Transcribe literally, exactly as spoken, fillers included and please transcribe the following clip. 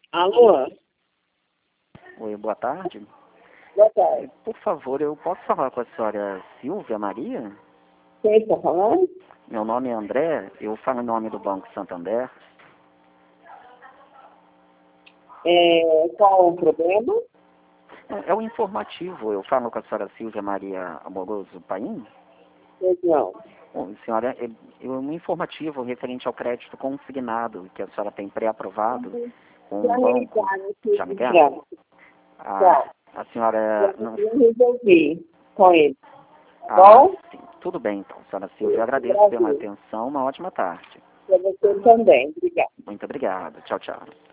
Alô? Oi, boa tarde. Boa tarde. Por favor, eu posso falar com a senhora Silvia Maria? Quem está falando? Meu nome é André, eu falo em nome do Banco Santander. É, qual o problema? É o informativo, eu falo com a senhora Silvia Maria Amoroso Paim. Pois não. Bom, senhora, é, é um informativo referente ao crédito consignado que a senhora tem pré-aprovado com Já o me banco. ligaram Já me aqui ligaram? já. A, Já. a senhora Já não... eu resolvi com ele. Tá Ah, bom? sim. Tudo bem, então, senhora Silvia. Eu agradeço pela Brasil. atenção. Uma ótima tarde. Para você também. Obrigada. Muito obrigado. Tchau, tchau.